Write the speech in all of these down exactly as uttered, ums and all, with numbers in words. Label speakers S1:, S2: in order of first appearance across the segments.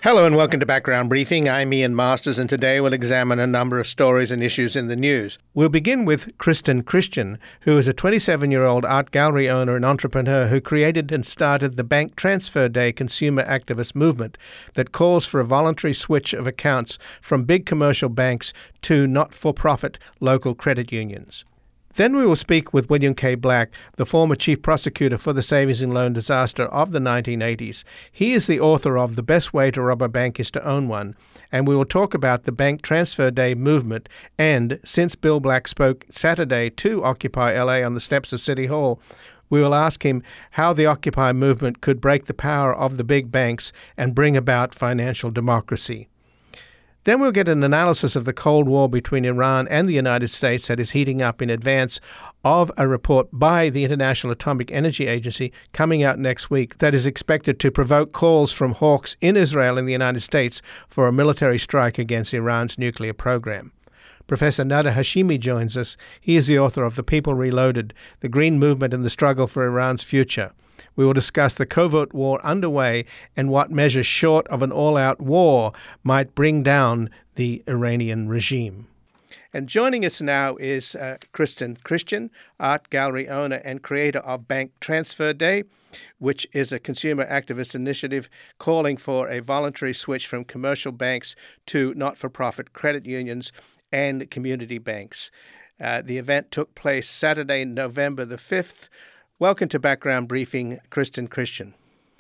S1: Hello and welcome to Background Briefing. I'm Ian Masters, and today we'll examine a number of stories and issues in the news. We'll begin with Kristen Christian, who is a twenty-seven-year-old art gallery owner and entrepreneur who created and started the Bank Transfer Day consumer activist movement that calls for a voluntary switch of accounts from big commercial banks to not-for-profit local credit unions. Then we will speak with William K. Black, the former chief prosecutor for the savings and loan disaster of the nineteen eighties. He is the author of The Best Way to Rob a Bank is to Own One, and we will talk about the Bank Transfer Day movement. And since Bill Black spoke Saturday to Occupy L A on the steps of City Hall, we will ask him how the Occupy movement could break the power of the big banks and bring about financial democracy. Then we'll get an analysis of the Cold War between Iran and the United States that is heating up in advance of a report by the International Atomic Energy Agency coming out next week that is expected to provoke calls from hawks in Israel and the United States for a military strike against Iran's nuclear program. Professor Nada Hashemi joins us. He is the author of The People Reloaded, The Green Movement and the Struggle for Iran's Future. We will discuss the covert war underway and what measures short of an all-out war might bring down the Iranian regime. And joining us now is uh, Kristen Christian, art gallery owner and creator of Bank Transfer Day, which is a consumer activist initiative calling for a voluntary switch from commercial banks to not-for-profit credit unions and community banks. Uh, the event took place Saturday, November the fifth. Welcome to Background Briefing, Kristen Christian.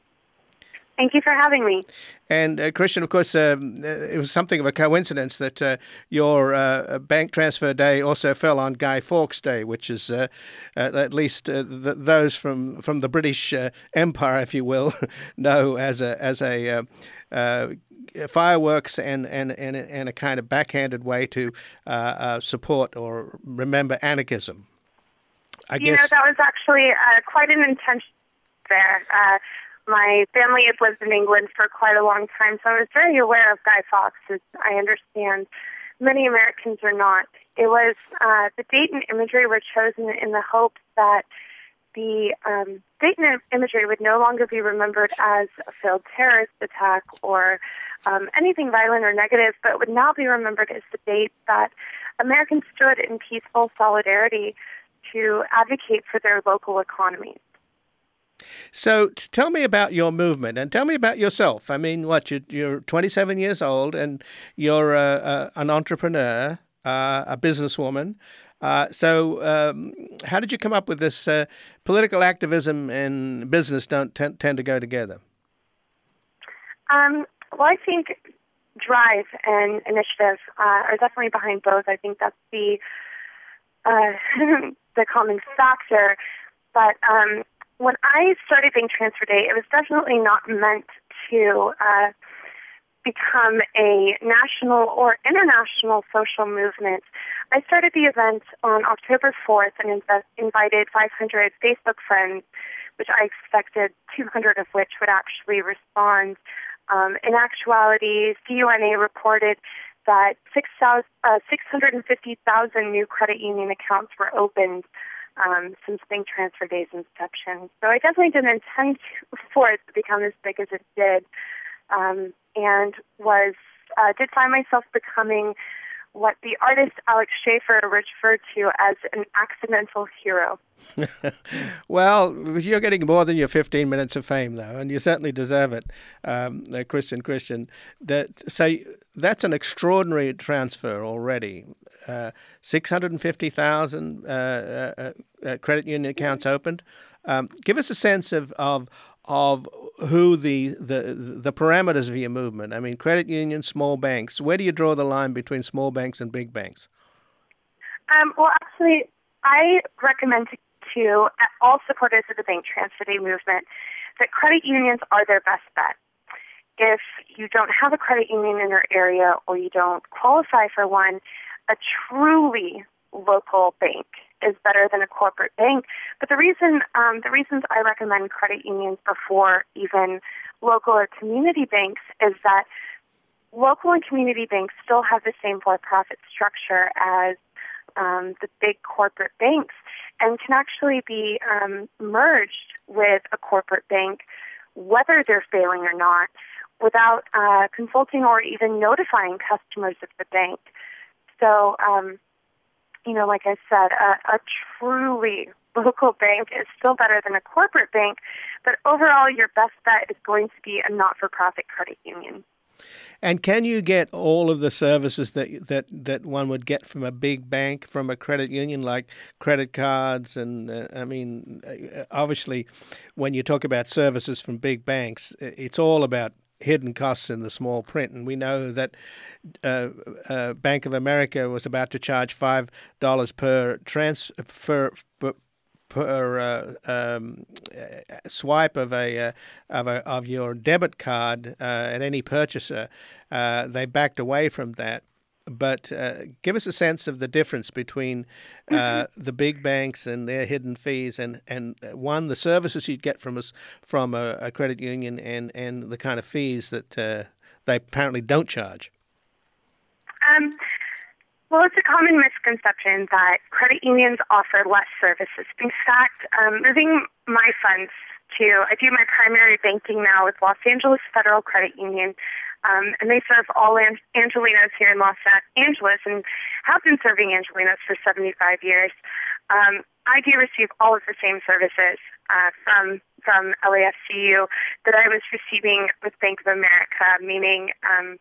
S2: Thank you for having me.
S1: And uh, Christian, of course, uh, it was something of a coincidence that uh, your uh, Bank Transfer Day also fell on Guy Fawkes Day, which is uh, uh, at least uh, th- those from, from the British uh, Empire, if you will, know as a as a uh, uh, fireworks and, and, and, and a kind of backhanded way to uh, uh, support or remember anarchism. I
S2: you
S1: guess...
S2: know, that was actually uh, quite an intention there. Uh, my family has lived in England for quite a long time, so I was very aware of Guy Fawkes, as I understand many Americans are not. It was uh, the date and imagery were chosen in the hopes that the um, date and imagery would no longer be remembered as a failed terrorist attack or um, anything violent or negative, but would now be remembered as the date that Americans stood in peaceful solidarity to advocate for their local economies.
S1: So t- tell me about your movement and tell me about yourself. I mean, what, you're, you're twenty-seven years old and you're uh, uh, an entrepreneur, uh, a businesswoman. Uh, so um, how did you come up with this uh, political activism and business don't t- tend to go together?
S2: Um, well, I think drive and initiative uh, are definitely behind both. I think that's the uh, the common factor. But um, when I started Bank Transfer Day, it was definitely not meant to uh, become a national or international social movement. I started the event on October fourth and inv- invited five hundred Facebook friends, which I expected two hundred of which would actually respond. Um, in actuality, C U N A reported that six hundred fifty thousand new credit union accounts were opened um, since Bank Transfer Day's inception. So I definitely didn't intend for it to become as big as it did, um, and was uh, did find myself becoming what the artist Alex Schaefer referred to as an accidental hero.
S1: Well, you're getting more than your fifteen minutes of fame, though, and you certainly deserve it, um, uh, Christian Christian. That, so that's an extraordinary transfer already. Uh, six hundred fifty thousand uh, uh, uh, credit union accounts opened. Um, give us a sense of of of who the, the the parameters of your movement. I mean, credit unions, small banks. Where do you draw the line between small banks and big banks?
S2: Um, well, actually, I recommend to, to all supporters of the Bank Transfer Day movement that credit unions are their best bet. If you don't have a credit union in your area or you don't qualify for one, a truly local bank is better than a corporate bank. But the reason, um, the reasons I recommend credit unions before even local or community banks is that local and community banks still have the same for-profit structure as um, the big corporate banks and can actually be um, merged with a corporate bank, whether they're failing or not, without uh, consulting or even notifying customers of the bank. So, um, you know, like I said, a, a truly local bank is still better than a corporate bank, but overall your best bet is going to be a not-for-profit credit union.
S1: And can you get all of the services that that that one would get from a big bank, from a credit union, like credit cards? And uh, I mean, uh, obviously, when you talk about services from big banks, it's all about hidden costs in the small print. And we know that uh, uh, Bank of America was about to charge five dollars per transfer per, per uh, um, swipe of a uh, of a of your debit card uh, at any purchaser. Uh, they backed away from that. But uh, give us a sense of the difference between uh, mm-hmm. the big banks and their hidden fees, and, and one, the services you'd get from us from a, a credit union, and, and the kind of fees that uh, they apparently don't charge.
S2: Um. Well, it's a common misconception that credit unions offer less services. In fact, um, moving my funds to, I do my primary banking now with Los Angeles Federal Credit Union, um, and they serve all An- Angelinos here in Los Angeles and have been serving Angelinos for seventy-five years. Um, I do receive all of the same services uh, from from L A F C U that I was receiving with Bank of America, meaning um,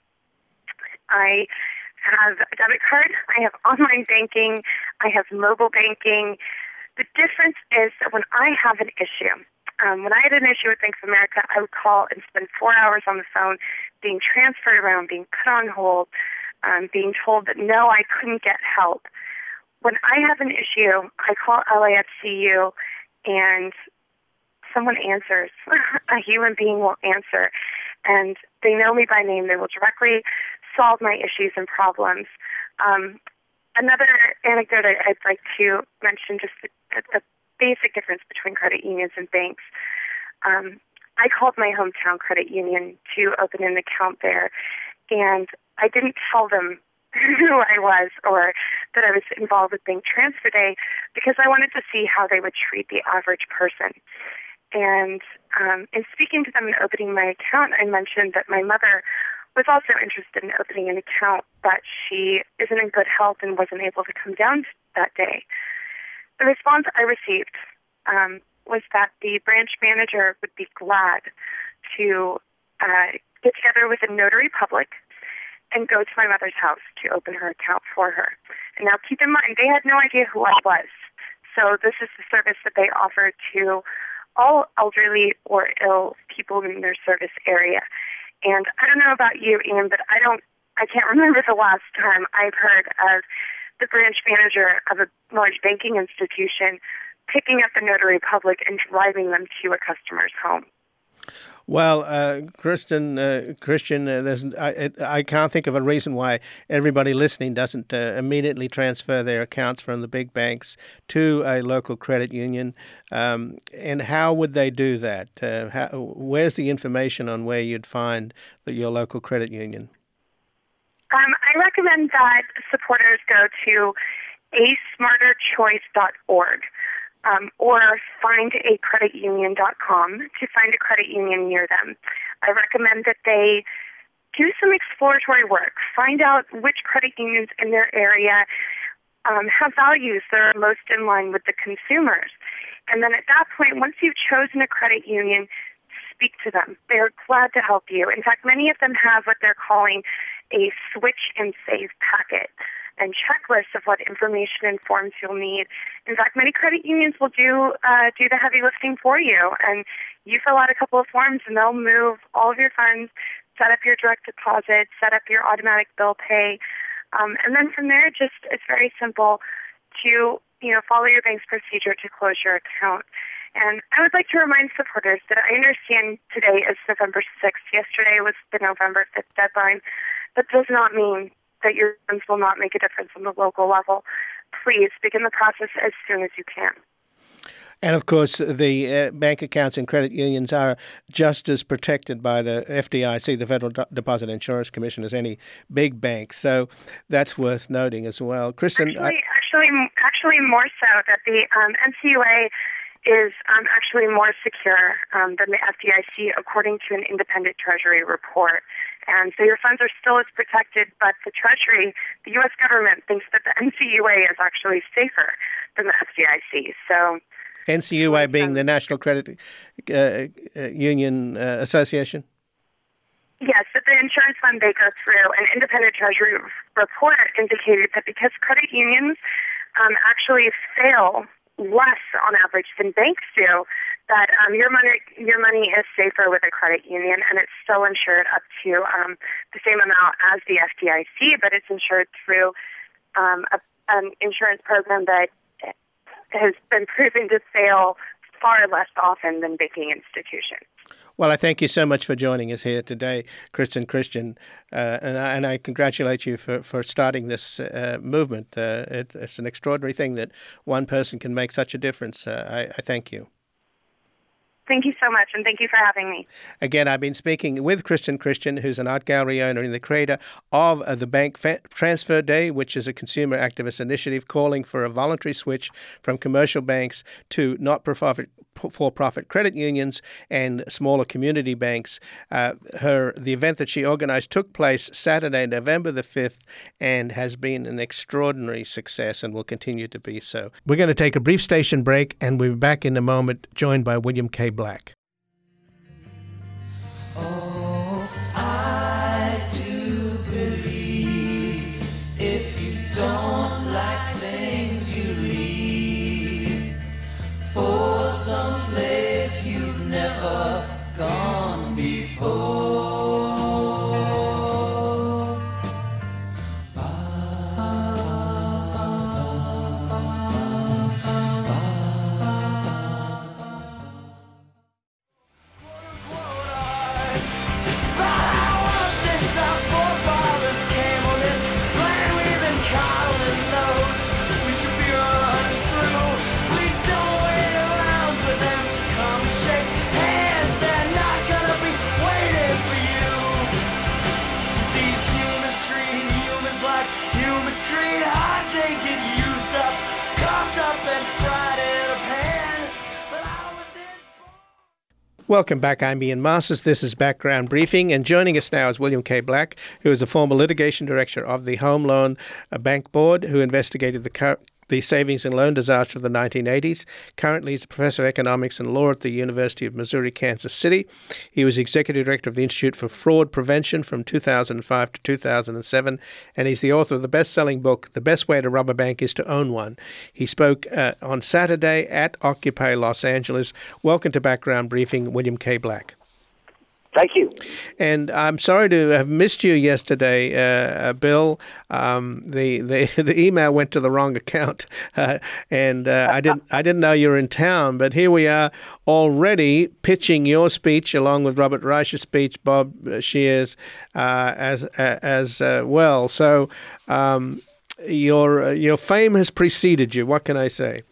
S2: I have a debit card, I have online banking, I have mobile banking. The difference is that when I have an issue, um, when I had an issue with Bank of America, I would call and spend four hours on the phone being transferred around, being put on hold, um, being told that no, I couldn't get help. When I have an issue, I call L A F C U and someone answers. A human being will answer. And they know me by name. They will directly solve my issues and problems. Um, another anecdote I, I'd like to mention, just the, the basic difference between credit unions and banks. Um, I called my hometown credit union to open an account there, and I didn't tell them who I was or that I was involved with Bank Transfer Day because I wanted to see how they would treat the average person. And um, in speaking to them and opening my account, I mentioned that my mother was also interested in opening an account, but she isn't in good health and wasn't able to come down that day. The response I received um, was that the branch manager would be glad to uh, get together with a notary public and go to my mother's house to open her account for her. And now keep in mind, they had no idea who I was. So this is the service that they offer to all elderly or ill people in their service area. And I don't know about you, Ian, but I don't, I can't remember the last time I've heard of the branch manager of a large banking institution picking up the notary public and driving them to a customer's home.
S1: Well, uh, Kristen, uh, Christian, uh, there's, I, I can't think of a reason why everybody listening doesn't uh, immediately transfer their accounts from the big banks to a local credit union. Um, and how would they do that? Uh, how, where's the information on where you'd find the, your local credit union?
S2: Um, I recommend that supporters go to a smarter choice dot org. Um, or find a credit union dot com to find a credit union near them. I recommend that they do some exploratory work, find out which credit unions in their area um, have values that are most in line with the consumers. And then at that point, once you've chosen a credit union, speak to them. They're glad to help you. In fact, many of them have what they're calling a switch and save packet and checklists of what information and forms you'll need. In fact, many credit unions will do uh, do the heavy lifting for you, and you fill out a couple of forms, and they'll move all of your funds, set up your direct deposit, set up your automatic bill pay, um, and then from there, just it's very simple to you know follow your bank's procedure to close your account. And I would like to remind supporters that I understand today is November sixth. Yesterday was the November fifth deadline. That does not mean that your funds will not make a difference on the local level. Please begin the process as soon as you can.
S1: And of course, the uh, bank accounts and credit unions are just as protected by the F D I C, the Federal De- Deposit Insurance Commission, as any big bank. So that's worth noting as well. Kristen,
S2: actually, I- actually, actually, more so that the um, N C U A is um, actually more secure um, than the F D I C, according to an independent Treasury report. And so your funds are still as protected, but the Treasury, the U S government, thinks that the N C U A is actually safer than the F D I C. So,
S1: N C U A being the National Credit uh, uh, Union uh, Association?
S2: Yes, that the insurance fund they go through, an independent Treasury report indicated that because credit unions um, actually fail less on average than banks do, that um, your money your money is safer with a credit union, and it's still insured up to um, the same amount as the F D I C, but it's insured through um, a, an insurance program that has been proven to fail far less often than banking institutions.
S1: Well, I thank you so much for joining us here today, Kristen Christian, uh, and, I, and I congratulate you for, for starting this uh, movement. Uh, it, it's an extraordinary thing that one person can make such a difference. Uh, I, I thank you.
S2: Thank you so much, and thank you for having me.
S1: Again, I've been speaking with Kristen Christian, who's an art gallery owner and the creator of uh, the Bank Fa- Transfer Day, which is a consumer activist initiative calling for a voluntary switch from commercial banks to not-for-profit for-profit credit unions and smaller community banks. Uh, her the event that she organized took place Saturday, November the fifth, and has been an extraordinary success and will continue to be so. We're going to take a brief station break, and we'll be back in a moment, joined by William K. Black.
S3: Oh, I do believe if you don't like things you leave for some place you've never gone before.
S1: Welcome back. I'm Ian Masters. This is Background Briefing, and joining us now is William K. Black, who is a former litigation director of the Home Loan Bank Board, who investigated the co- the savings and loan disaster of the nineteen eighties. Currently, he's a professor of economics and law at the University of Missouri, Kansas City. He was executive director of the Institute for Fraud Prevention from two thousand five to two thousand seven, and he's the author of the best-selling book, The Best Way to Rob a Bank is to Own One. He spoke uh, on Saturday at Occupy Los Angeles. Welcome to Background Briefing, William K. Black.
S4: Thank you.
S1: And I'm sorry to have missed you yesterday, uh, Bill. Um, the, the the email went to the wrong account, uh, and uh, I didn't I didn't know you were in town. But here we are already pitching your speech along with Robert Reich's speech, Bob Shears, uh, as as uh, well. So um, your your fame has preceded you. What can I say?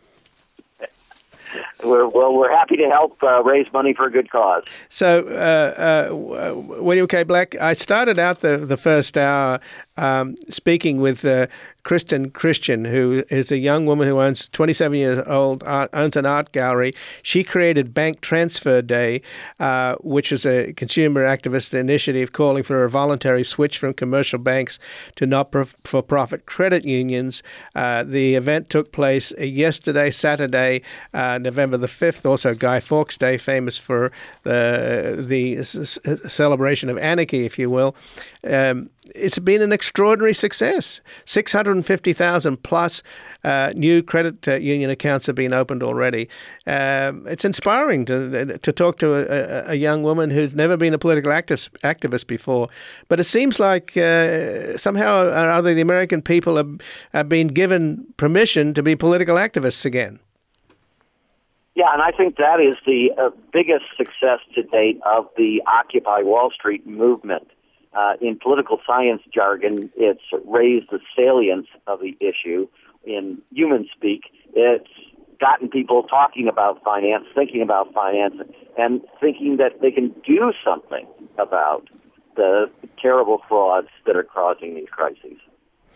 S4: We're, well, we're happy to help uh, raise money for a good cause.
S1: So, uh, uh, William K. Black, I started out the, the first hour um, speaking with uh, Kristen Christian, who is a young woman who owns twenty-seven years old, art, owns an art gallery. She created Bank Transfer Day, uh, which is a consumer activist initiative calling for a voluntary switch from commercial banks to not-for-profit credit unions. Uh, the event took place yesterday, Saturday, uh, November the fifth, also Guy Fawkes Day, famous for the, the c- celebration of anarchy, if you will. Um, it's been an extraordinary success. six hundred fifty thousand plus uh, new credit uh, union accounts have been opened already. Um, it's inspiring to to talk to a, a young woman who's never been a political activist, activist before. But it seems like uh, somehow or other the American people have, have been given permission to be political activists again.
S4: Yeah, and I think that is the uh, biggest success to date of the Occupy Wall Street movement. Uh, in political science jargon, it's raised the salience of the issue. In human speak, it's gotten people talking about finance, thinking about finance, and thinking that they can do something about the terrible frauds that are causing these crises.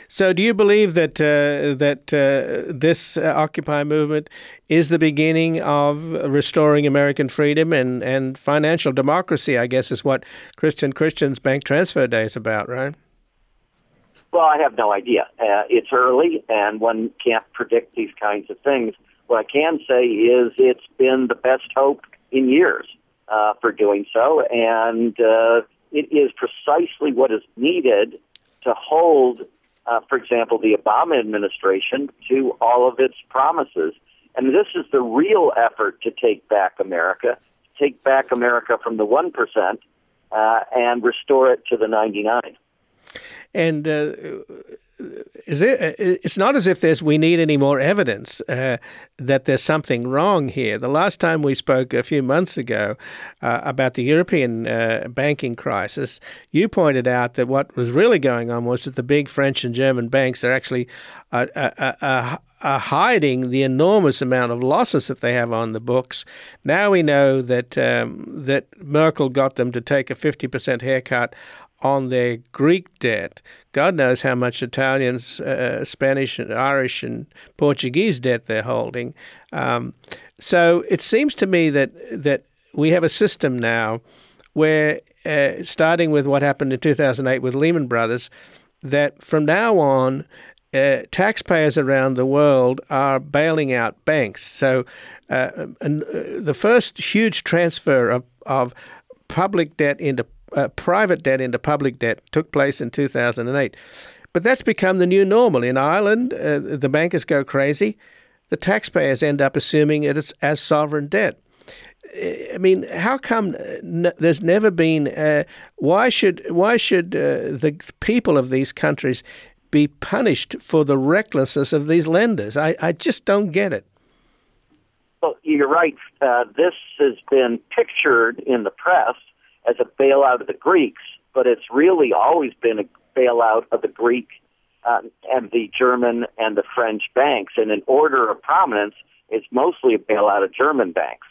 S1: So do you believe that uh, that uh, this uh, Occupy movement is the beginning of restoring American freedom and, and financial democracy, I guess is what Christian Christian's Bank Transfer Day is about, right?
S4: Well, I have no idea. Uh, it's early, and one can't predict these kinds of things. What I can say is it's been the best hope in years uh, for doing so, and uh, it is precisely what is needed to hold, uh, for example, the Obama administration to all of its promises. And this is the real effort to take back America, take back America from the one percent uh, and restore it to the ninety-nine.
S1: And uh, is it, it's not as if there's we need any more evidence uh, that there's something wrong here. The last time we spoke a few months ago uh, about the European uh, banking crisis, you pointed out that what was really going on was that the big French and German banks are actually uh, uh, uh, uh, hiding the enormous amount of losses that they have on the books. Now we know that um, that Merkel got them to take a fifty percent haircut on their Greek debt. God knows how much Italians, uh, Spanish, and Irish, and Portuguese debt they're holding. Um, so it seems to me that that we have a system now where, uh, starting with what happened in two thousand eight with Lehman Brothers, that from now on, uh, taxpayers around the world are bailing out banks. So uh, and, uh, the first huge transfer of, of public debt into Uh, private debt into public debt took place in two thousand eight. But that's become the new normal. In Ireland, uh, the bankers go crazy. The taxpayers end up assuming it is as sovereign debt. I mean, how come n- there's never been... Uh, why should why should uh, the people of these countries be punished for the recklessness of these lenders? I, I just don't get it.
S4: Well, you're right. Uh, this has been pictured in the press as a bailout of the Greeks, but it's really always been a bailout of the Greek uh, and the German and the French banks. And in order of prominence, it's mostly a bailout of German banks.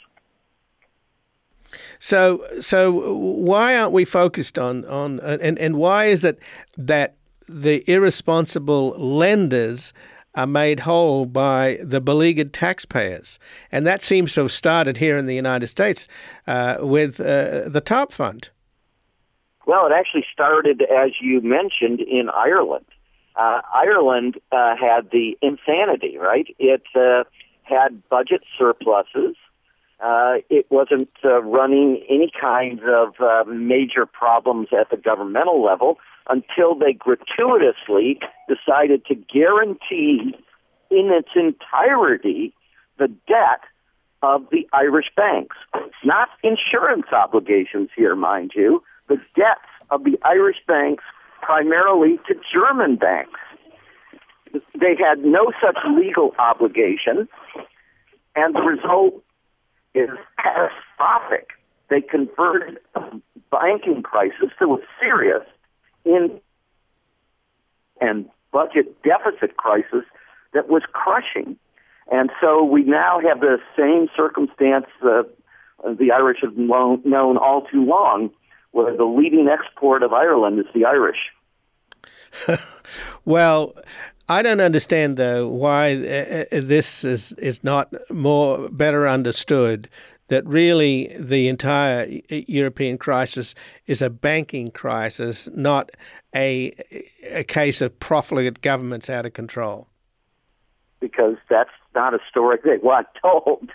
S1: So, so why aren't we focused on on and and why is it that the irresponsible lenders are made whole by the beleaguered taxpayers? And that seems to have started here in the United States uh, with uh, the TARP Fund.
S4: Well, it actually started, as you mentioned, in Ireland. Uh, Ireland uh, had the insanity, right? It uh, had budget surpluses. Uh, it wasn't uh, running any kinds of uh, major problems at the governmental level until they gratuitously decided to guarantee in its entirety the debt of the Irish banks. Not insurance obligations here, mind you, the debts of the Irish banks primarily to German banks. They had no such legal obligation, and the result is catastrophic. They converted a banking crisis that was serious in and budget deficit crisis that was crushing. And so we now have the same circumstance uh, the Irish have known, known all too long, where the leading export of Ireland is the Irish.
S1: Well, I don't understand, though, why uh, this is, is not more better understood, that really the entire European crisis is a banking crisis, not a, a case of profligate governments out of control.
S4: Because that's not a story they want told.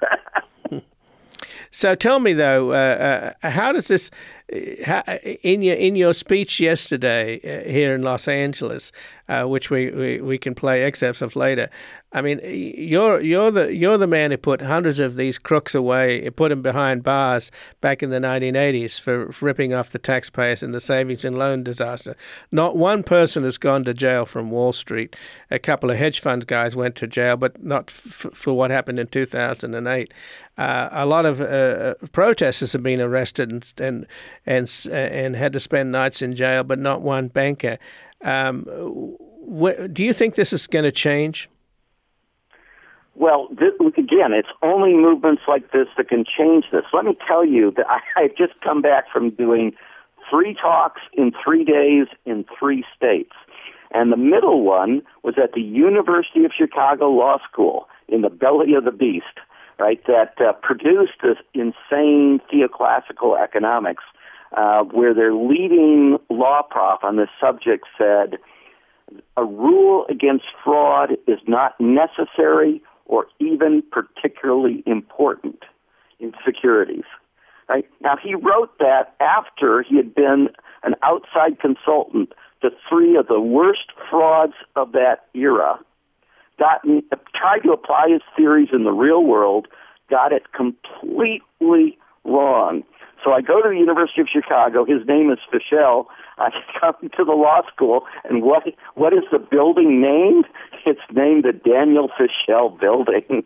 S1: So tell me, though, uh, uh, how does this, how, in your in your speech yesterday uh, here in Los Angeles, uh, which we, we, we can play excerpts of later, I mean, you're you're the you're the man who put hundreds of these crooks away, put them behind bars back in the nineteen eighties for, for ripping off the taxpayers in the savings and loan disaster. Not one person has gone to jail from Wall Street. A couple of hedge fund guys went to jail, but not f- for what happened in two thousand eight. Uh, a lot of uh, protesters have been arrested and and and and had to spend nights in jail, but not one banker. Um, wh- do you think this is going to change?
S4: Well, this, again, it's only movements like this that can change this. Let me tell you that I, I've just come back from doing three talks in three days in three states. And the middle one was at the University of Chicago Law School in the belly of the beast, right, that uh, produced this insane theoclassical economics uh, where their leading law prof on this subject said, a rule against fraud is not necessary or even particularly important in securities. Right? Now, he wrote that after he had been an outside consultant to three of the worst frauds of that era, gotten, tried to apply his theories in the real world, got it completely wrong. So I go to the University of Chicago. His name is Fischel. I come to the law school, and what what is the building named? It's named the Daniel Fischel Building.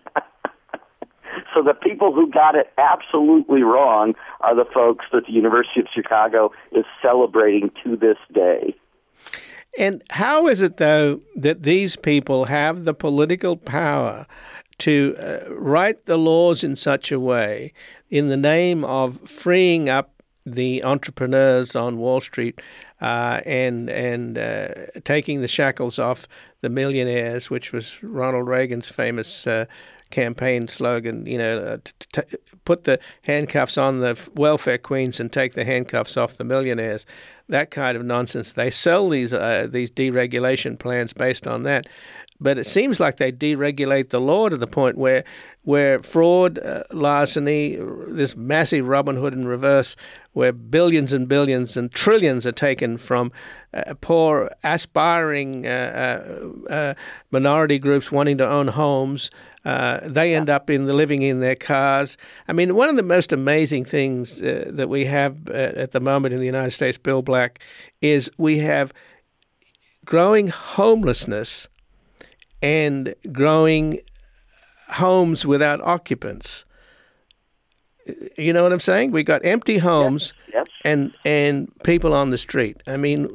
S4: So the people who got it absolutely wrong are the folks that the University of Chicago is celebrating to this day.
S1: And how is it, though, that these people have the political power to uh, write the laws in such a way in the name of freeing up the entrepreneurs on Wall Street uh, and and uh, taking the shackles off the millionaires, which was Ronald Reagan's famous uh, campaign slogan, you know, uh, t- t- put the handcuffs on the welfare queens and take the handcuffs off the millionaires, that kind of nonsense. They sell these uh, these deregulation plans based on that. But it seems like they deregulate the law to the point where where fraud, uh, larceny, this massive Robin Hood in reverse, where billions and billions and trillions are taken from uh, poor, aspiring uh, uh, uh, minority groups wanting to own homes. Uh, they end up in the living in their cars. I mean, one of the most amazing things uh, that we have uh, at the moment in the United States, Bill Black, is we have growing homelessness and growing homes without occupants. You know what I'm saying? We got empty homes
S4: yes, yes.
S1: and and people on the street. I mean,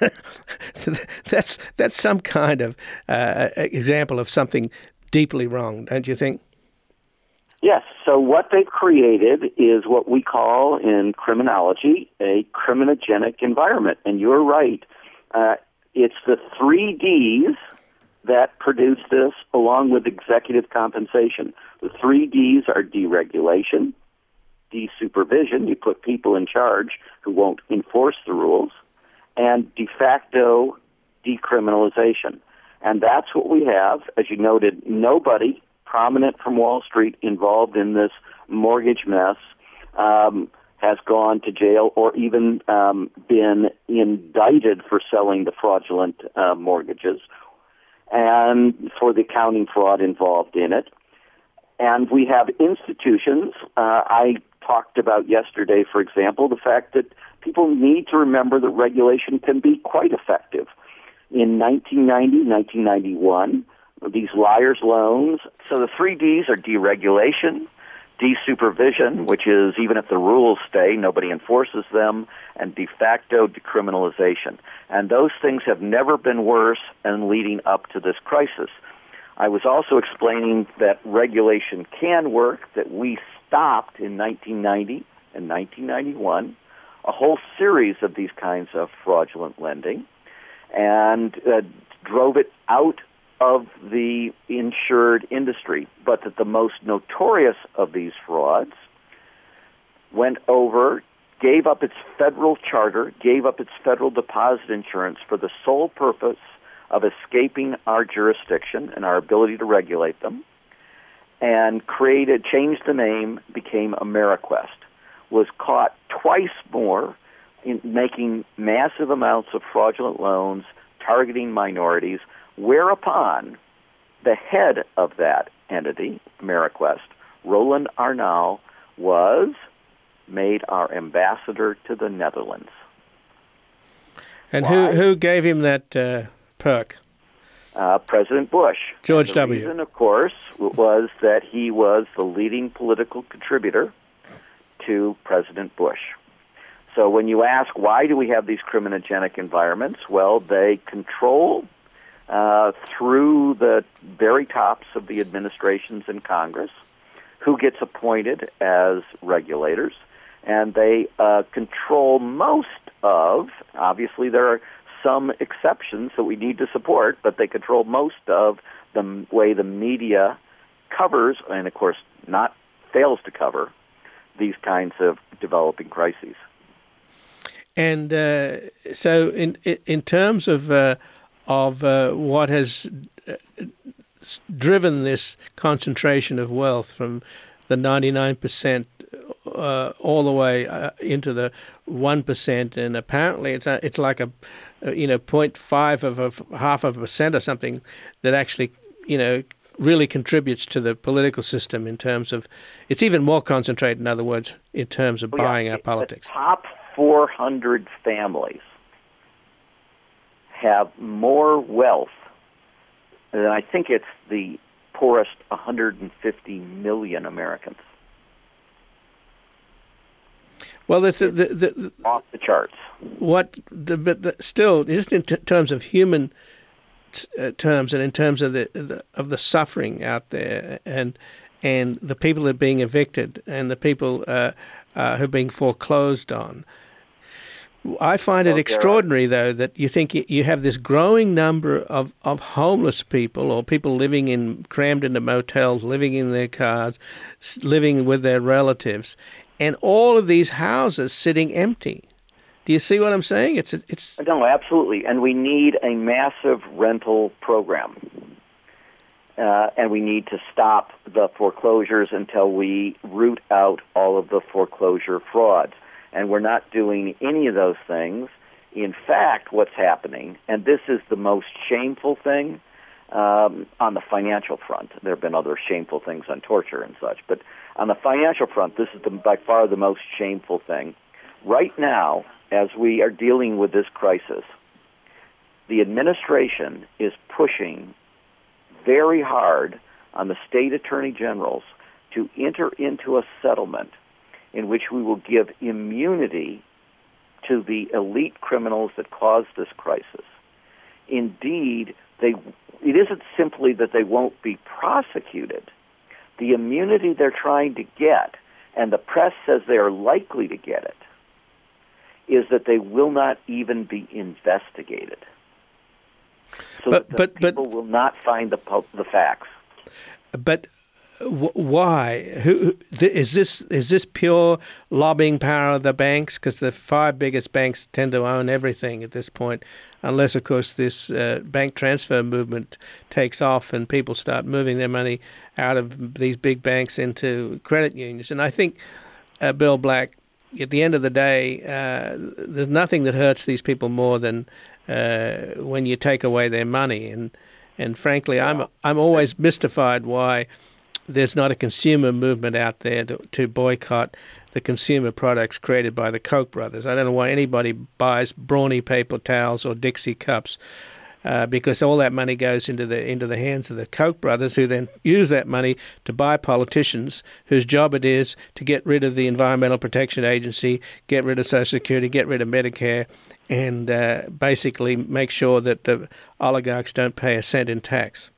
S1: that's that's some kind of uh, example of something deeply wrong, don't you think?
S4: Yes. So what they've created is what we call in criminology a criminogenic environment. And you're right. Uh, it's the three Ds that produce this, along with executive compensation. The three Ds are deregulation, desupervision, you put people in charge who won't enforce the rules, and de facto decriminalization. And that's what we have. As you noted, nobody prominent from Wall Street involved in this mortgage mess um, has gone to jail or even um, been indicted for selling the fraudulent uh, mortgages and for the accounting fraud involved in it. And we have institutions. Uh, I talked about yesterday, for example, the fact that people need to remember that regulation can be quite effective. In nineteen ninety, nineteen ninety-one, these liar's loans. So the three Ds are deregulation, desupervision, which is even if the rules stay, nobody enforces them, and de facto decriminalization. And those things have never been worse and leading up to this crisis. I was also explaining that regulation can work, that we stopped in nineteen ninety and nineteen ninety-one a whole series of these kinds of fraudulent lending and uh, drove it out of the insured industry, but that the most notorious of these frauds went over, gave up its federal charter, gave up its federal deposit insurance for the sole purpose of escaping our jurisdiction and our ability to regulate them, and created, changed the name, became AmeriQuest, was caught twice more in making massive amounts of fraudulent loans, targeting minorities, whereupon the head of that entity, AmeriQuest, Roland Arnal, was made our ambassador to the Netherlands.
S1: And who who gave him that uh, perk?
S4: Uh, President Bush.
S1: George
S4: and the
S1: W.
S4: The reason, of course, was that he was the leading political contributor to President Bush. So when you ask why do we have these criminogenic environments, well, they control uh, through the very tops of the administrations in Congress who gets appointed as regulators, and they uh, control most of, obviously there are some exceptions that we need to support, but they control most of the m- way the media covers, and of course not fails to cover, these kinds of developing crises.
S1: And uh, so, in in terms of uh, of uh, what has driven this concentration of wealth from the ninety-nine percent uh, all the way uh, into the one percent, and apparently it's a, it's like a, a you know zero point five of a half of a percent or something that actually you know really contributes to the political system in terms of it's even more concentrated. In other words, in terms of
S4: oh,
S1: buying
S4: yeah.
S1: our politics.
S4: The top four hundred families have more wealth than I think it's the poorest one hundred fifty million Americans.
S1: Well, the, the, the, the,
S4: off the charts.
S1: What the but the, still just in t- terms of human t- uh, terms and in terms of the, the of the suffering out there and and the people that are being evicted and the people uh, uh, who are being foreclosed on. I find it
S4: well,
S1: extraordinary, though, that you think you have this growing number of, of homeless people or people living in crammed into motels, living in their cars, living with their relatives, and all of these houses sitting empty. Do you see what I'm saying? It's it's
S4: no, absolutely, and we need a massive rental program, uh, and we need to stop the foreclosures until we root out all of the foreclosure frauds. And we're not doing any of those things. In fact, what's happening, and this is the most shameful thing um, on the financial front. There have been other shameful things on torture and such, but on the financial front, this is the, by far the most shameful thing. Right now, as we are dealing with this crisis, the administration is pushing very hard on the state attorney generals to enter into a settlement in which we will give immunity to the elite criminals that caused this crisis. Indeed, they, it isn't simply that they won't be prosecuted. The immunity they're trying to get, and the press says they are likely to get it, is that they will not even be investigated. So
S1: but,
S4: that
S1: but,
S4: people
S1: but,
S4: will not find the, the facts.
S1: But why? Who is this? Is this pure lobbying power of the banks? Because the five biggest banks tend to own everything at this point, unless, of course, this uh, bank transfer movement takes off and people start moving their money out of these big banks into credit unions. And I think, uh, Bill Black, at the end of the day, uh, there's nothing that hurts these people more than uh, when you take away their money. And and frankly, I'm I'm always mystified why there's not a consumer movement out there to, to boycott the consumer products created by the Koch brothers. I don't know why anybody buys Brawny paper towels or Dixie cups, uh, because all that money goes into the into the hands of the Koch brothers, who then use that money to buy politicians whose job it is to get rid of the Environmental Protection Agency, get rid of Social Security, get rid of Medicare, and uh, basically make sure that the oligarchs don't pay a cent in tax.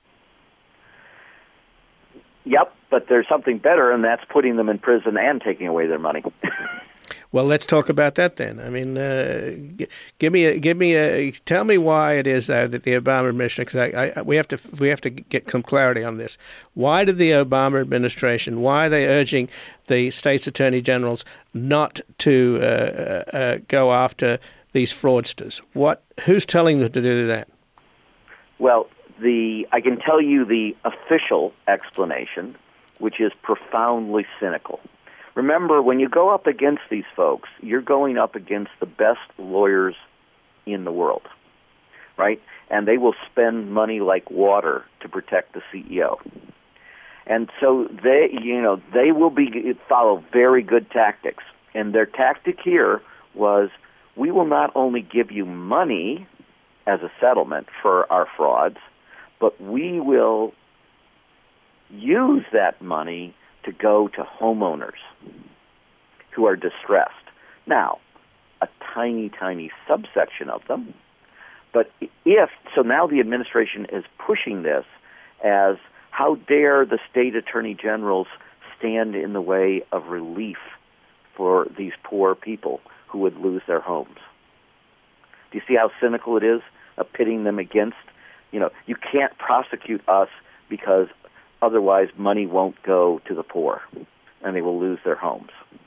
S4: Yep, but there's something better, and that's putting them in prison and taking away their money.
S1: Well, let's talk about that then. I mean, uh, g- give me a, give me a, tell me why it is though that the Obama administration, because I, I, we have to, we have to get some clarity on this. Why did the Obama administration, why are they urging the state's attorney generals not to uh, uh, go after these fraudsters? What, who's telling them to do that?
S4: Well, the I can tell you the official explanation, which is profoundly cynical. Remember, when you go up against these folks, you're going up against the best lawyers in the world, right? And they will spend money like water to protect the C E O. And so they, you know, they will be follow very good tactics. And their tactic here was, we will not only give you money as a settlement for our frauds, but we will use that money to go to homeowners who are distressed. Now, a tiny, tiny subsection of them, but if, so now the administration is pushing this as, how dare the state attorney generals stand in the way of relief for these poor people who would lose their homes? Do you see how cynical it is of pitting them against? You know, you can't prosecute us because otherwise money won't go to the poor and they will lose their homes.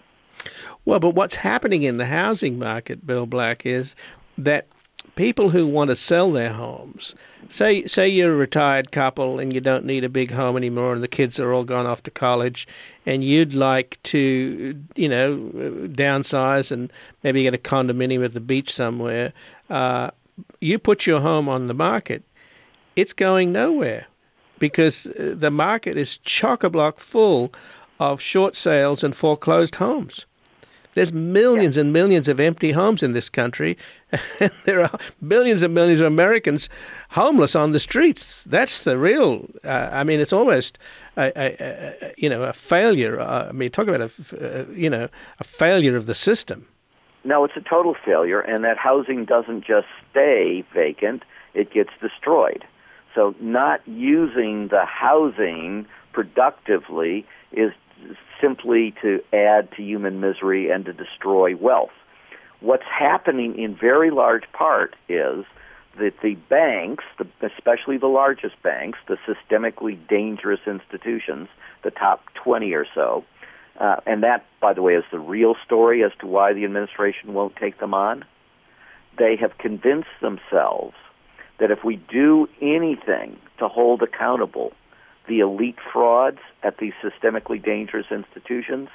S1: Well, but what's happening in the housing market, Bill Black, is that people who want to sell their homes, say say you're a retired couple and you don't need a big home anymore and the kids are all gone off to college and you'd like to, you know, downsize and maybe get a condominium at the beach somewhere, uh, you put your home on the market, it's going nowhere because the market is chock-a-block full of short sales and foreclosed homes. There's millions yeah. and millions of empty homes in this country, and there are billions and millions of Americans homeless on the streets. That's the real. Uh, I mean, it's almost a, a, a you know a failure. Uh, I mean, talk about a uh, you know a failure of the system.
S4: No, it's a total failure, and that housing doesn't just stay vacant; it gets destroyed. So, not using the housing productively is simply to add to human misery and to destroy wealth. What's happening in very large part is that the banks, the, especially the largest banks, the systemically dangerous institutions, the top twenty or so, uh, and that, by the way, is the real story as to why the administration won't take them on, they have convinced themselves that if we do anything to hold accountable the elite frauds at these systemically dangerous institutions,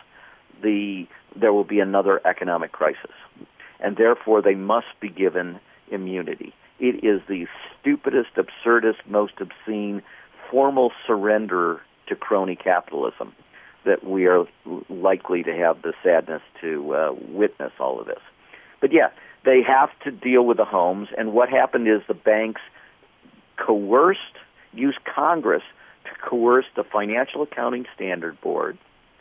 S4: the there will be another economic crisis. And therefore, they must be given immunity. It is the stupidest, absurdest, most obscene formal surrender to crony capitalism that we are likely to have the sadness to uh, witness all of this. But yeah, they have to deal with the homes, and what happened is the banks coerced, used Congress to coerce the Financial Accounting Standard Board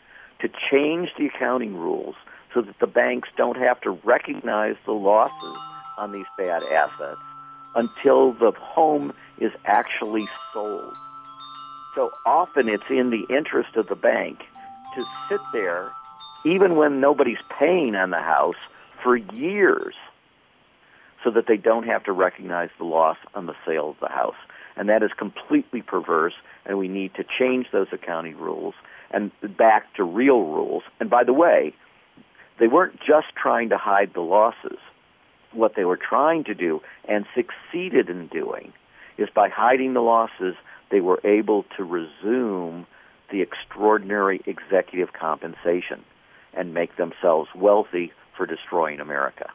S4: to change the accounting rules so that the banks don't have to recognize the losses on these bad assets until the home is actually sold. So often it's in the interest of the bank to sit there, even when nobody's paying on the house, for years so that they don't have to recognize the loss on the sale of the house. And that is completely perverse, and we need to change those accounting rules and back to real rules. And by the way, they weren't just trying to hide the losses. What they were trying to do, and succeeded in doing, is by hiding the losses, they were able to resume the extraordinary executive compensation and make themselves wealthy for destroying America.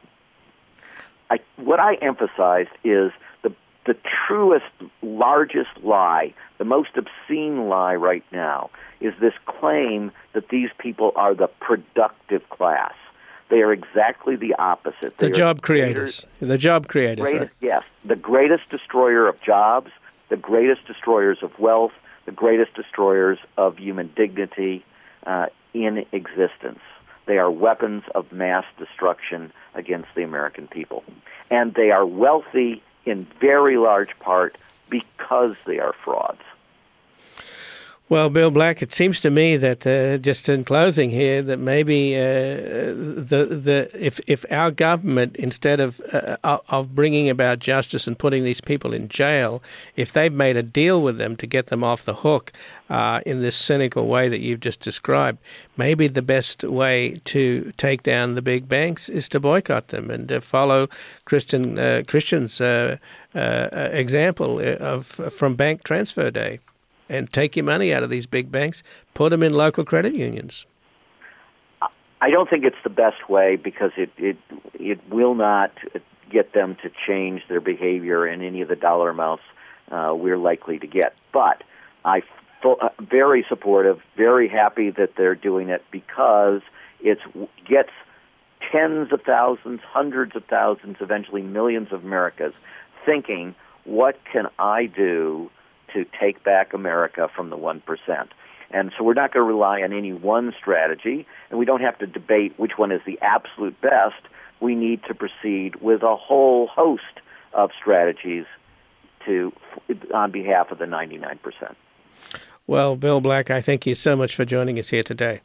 S4: I, what I emphasized is the the truest, largest lie, the most obscene lie right now, is this claim that these people are the productive class. They are exactly the opposite.
S1: The
S4: they
S1: job creators. The job creators,
S4: greatest,
S1: right?
S4: Yes. The greatest destroyer of jobs, the greatest destroyers of wealth, the greatest destroyers of human dignity uh, in existence. They are weapons of mass destruction against the American people. And they are wealthy in very large part because they are frauds.
S1: Well, Bill Black, it seems to me that uh, just in closing here, that maybe uh, the the if if our government, instead of uh, of bringing about justice and putting these people in jail, if they've made a deal with them to get them off the hook uh, in this cynical way that you've just described, maybe the best way to take down the big banks is to boycott them and to follow Christian uh, Christian's uh, uh, example of from Bank Transfer Day. And take your money out of these big banks, put them in local credit unions.
S4: I don't think it's the best way because it, it it will not get them to change their behavior in any of the dollar amounts uh, we're likely to get. But I'm uh, very supportive, very happy that they're doing it because it gets tens of thousands, hundreds of thousands, eventually millions of Americans thinking, what can I do to take back America from the one percent. And so we're not going to rely on any one strategy, and we don't have to debate which one is the absolute best. We need to proceed with a whole host of strategies to on behalf of the ninety-nine percent.
S1: Well, Bill Black, I thank you so much for joining us here today.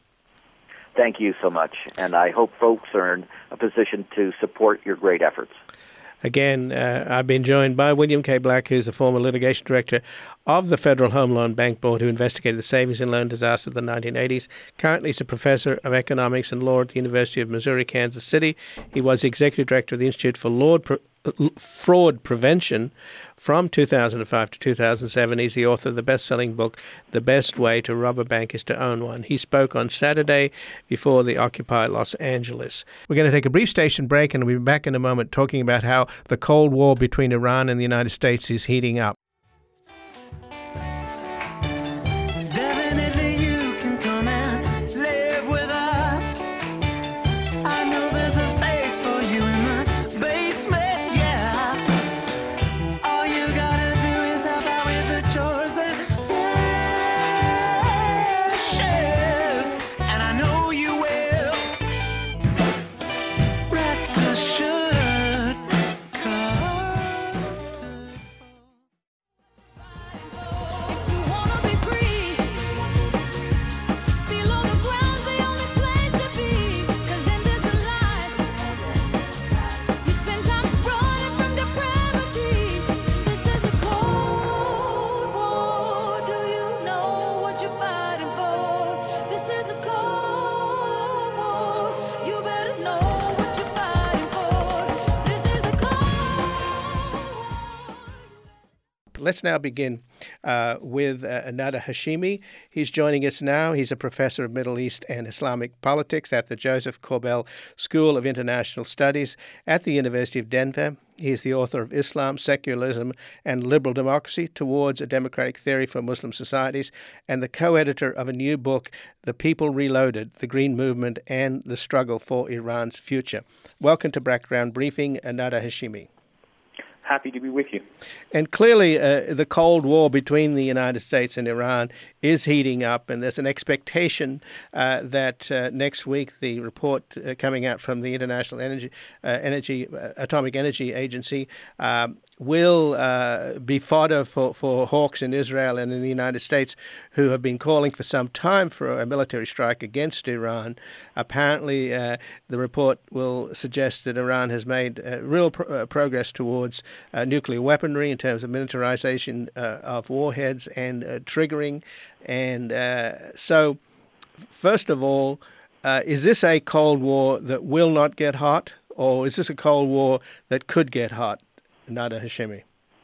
S4: Thank you so much, and I hope folks are in a position to support your great efforts.
S1: Again, uh, I've been joined by William K. Black, who's the former litigation director of the Federal Home Loan Bank Board, who investigated the savings and loan disaster of the nineteen eighties. Currently, he's a professor of economics and law at the University of Missouri, Kansas City. He was the executive director of the Institute for Law Pro- Fraud Prevention from two thousand five to two thousand seven. He's the author of the best-selling book, The Best Way to Rob a Bank is to Own One. He spoke on Saturday before the Occupy Los Angeles. We're going to take a brief station break, and we'll be back in a moment talking about how the Cold War between Iran and the United States is heating up. Let's now begin uh, with uh, Nada Hashimi. He's joining us now. He's a professor of Middle East and Islamic politics at the Joseph Corbell School of International Studies at the University of Denver. He is the author of Islam, Secularism, and Liberal Democracy Towards a Democratic Theory for Muslim Societies, and the co-editor of a new book, The People Reloaded, The Green Movement and the Struggle for Iran's Future. Welcome to Background Briefing, Nada Hashimi.
S5: Happy to be with you.
S1: And clearly, uh, the Cold War between the United States and Iran is heating up, and there's an expectation uh, that uh, next week the report uh, coming out from the International Energy, uh, Energy uh, Atomic Energy Agency um, will uh, be fodder for, for hawks in Israel and in the United States, who have been calling for some time for a military strike against Iran. Apparently, uh, the report will suggest that Iran has made uh, real pro- uh, progress towards uh, nuclear weaponry in terms of militarization uh, of warheads and uh, triggering. And uh, so, first of all, uh, is this a Cold War that will not get hot, or is this a Cold War that could get hot? Nada Hashimi.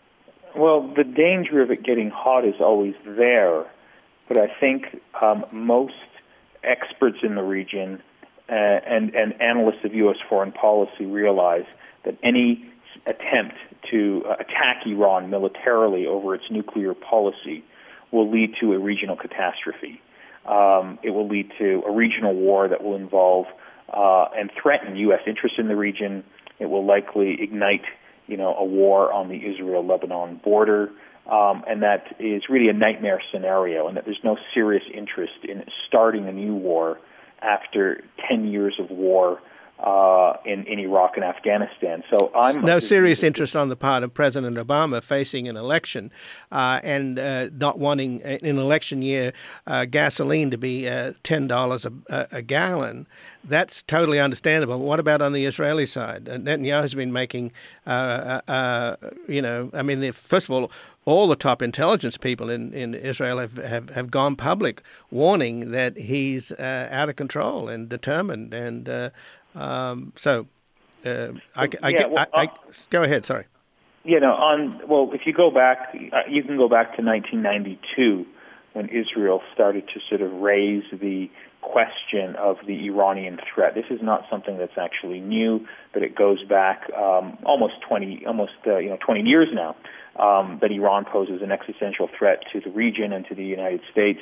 S5: Well, the danger of it getting hot is always there, but I think um, most experts in the region uh, and, and analysts of U S foreign policy realize that any attempt to uh, attack Iran militarily over its nuclear policy will lead to a regional catastrophe. Um, it will lead to a regional war that will involve uh, and threaten U S interests in the region. It will likely ignite you know, a war on the Israel-Lebanon border, um, and that is really a nightmare scenario, and that there's no serious interest in starting a new war after ten years of war uh, in, in Iraq and Afghanistan. So I'm
S1: no serious interest on the part of President Obama facing an election uh, and uh, not wanting in an election year uh, gasoline to be uh, ten dollars a, a gallon. That's totally understandable. What about on the Israeli side? Netanyahu's been making, uh, uh, you know, I mean, first of all, all the top intelligence people in, in Israel have, have, have gone public warning that he's uh, out of control and determined. And uh, um, so uh, I, I,
S5: yeah, well,
S1: I, I, I go ahead, sorry.
S5: You know, on well, if you go back, uh, you can go back to nineteen ninety-two when Israel started to sort of raise the question of the Iranian threat. This is not something that's actually new, but it goes back um, almost twenty, almost uh, you know, twenty years now. Um, that Iran poses an existential threat to the region and to the United States.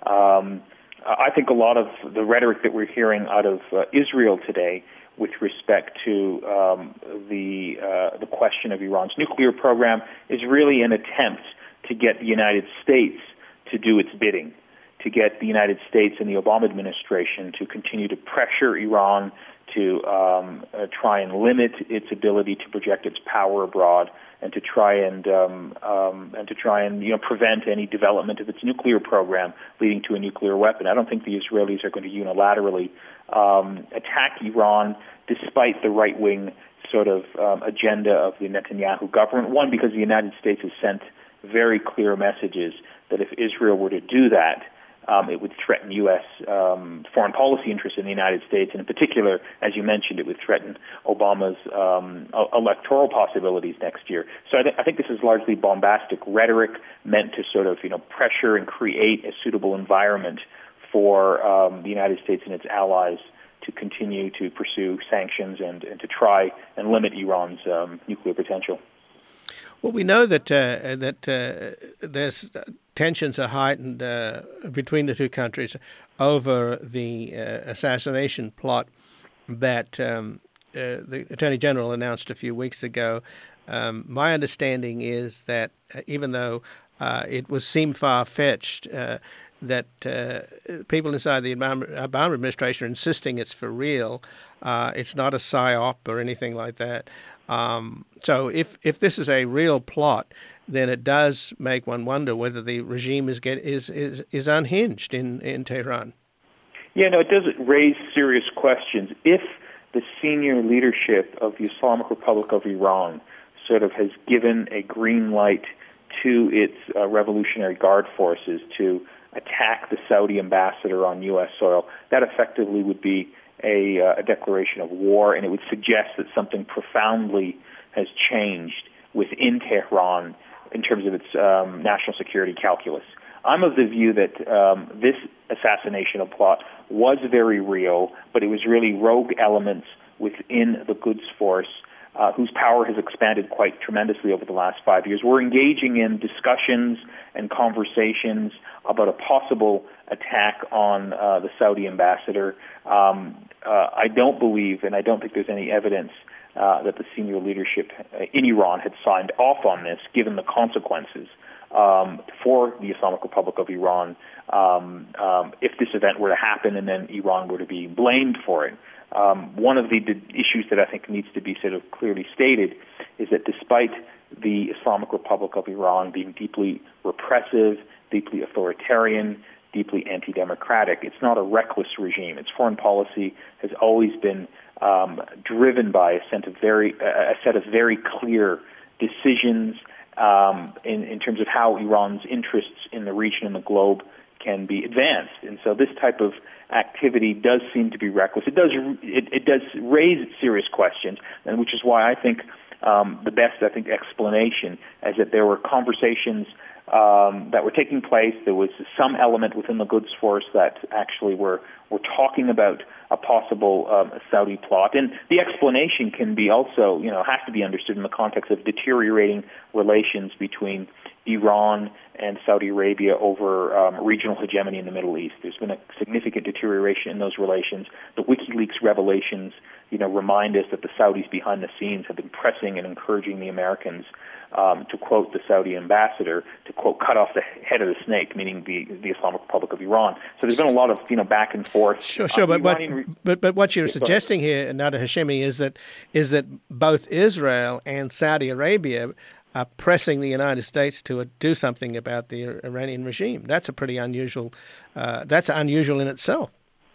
S5: Um, I think a lot of the rhetoric that we're hearing out of uh, Israel today, with respect to um, the uh, the question of Iran's nuclear program, is really an attempt to get the United States to do its bidding, to get the United States and the Obama administration to continue to pressure Iran to um, uh, try and limit its ability to project its power abroad, and to try and um, um, and to try and you know prevent any development of its nuclear program leading to a nuclear weapon. I don't think the Israelis are going to unilaterally um, attack Iran, despite the right-wing sort of um, agenda of the Netanyahu government. One, because the United States has sent very clear messages that if Israel were to do that, um, it would threaten U S um, foreign policy interests in the United States, and in particular, as you mentioned, it would threaten Obama's um, electoral possibilities next year. So I, th- I think this is largely bombastic rhetoric meant to sort of, you know, pressure and create a suitable environment for um, the United States and its allies to continue to pursue sanctions and, and to try and limit Iran's um, nuclear potential.
S1: Well, we know that uh, that uh, there's uh, tensions are heightened uh, between the two countries over the uh, assassination plot that um, uh, the Attorney General announced a few weeks ago. Um, my understanding is that uh, even though uh, it was seemed far-fetched, uh, that uh, people inside the Obama administration are insisting it's for real. Uh, it's not a psyop or anything like that. Um, so if, if this is a real plot, then it does make one wonder whether the regime is get, is, is is unhinged in, in Tehran.
S5: Yeah, no, it does raise serious questions. If the senior leadership of the Islamic Republic of Iran sort of has given a green light to its uh, Revolutionary Guard forces to attack the Saudi ambassador on U S soil, that effectively would be a, uh, a declaration of war, and it would suggest that something profoundly has changed within Tehran in terms of its um, national security calculus. I'm of the view that um, this assassination plot was very real, but it was really rogue elements within the Quds Force Uh, whose power has expanded quite tremendously over the last five years. We're engaging in discussions and conversations about a possible attack on uh, the Saudi ambassador. Um, uh, I don't believe, and I don't think there's any evidence uh, that the senior leadership in Iran had signed off on this, given the consequences um, for the Islamic Republic of Iran um, um, if this event were to happen and then Iran were to be blamed for it. Um, one of the d- issues that I think needs to be sort of clearly stated is that despite the Islamic Republic of Iran being deeply repressive, deeply authoritarian, deeply anti-democratic, it's not a reckless regime. Its foreign policy has always been um, driven by a set of very, uh, a set of very clear decisions um, in, in terms of how Iran's interests in the region and the globe can be advanced. And so this type of activity does seem to be reckless. It does it, it does raise serious questions, and which is why I think um, the best I think explanation is that there were conversations um, that were taking place. There was some element within the Quds Force that actually were were talking about a possible um, Saudi plot, and the explanation can be also you know has to be understood in the context of deteriorating relations between Iran and Saudi Arabia over um, regional hegemony in the Middle East. There's been a significant deterioration in those relations. The WikiLeaks revelations, you know, remind us that the Saudis behind the scenes have been pressing and encouraging the Americans, um, to quote the Saudi ambassador, to quote, cut off the head of the snake, meaning the, the Islamic Republic of Iran. So there's been a lot of, you know, back and forth.
S1: Sure, sure, uh, but, but,
S5: re-
S1: but but what you're
S5: yeah,
S1: suggesting here, Nada Hashemi, is that is that both Israel and Saudi Arabia are pressing the United States to uh, do something about the Iranian regime. That's a pretty unusual. Uh, that's unusual in itself.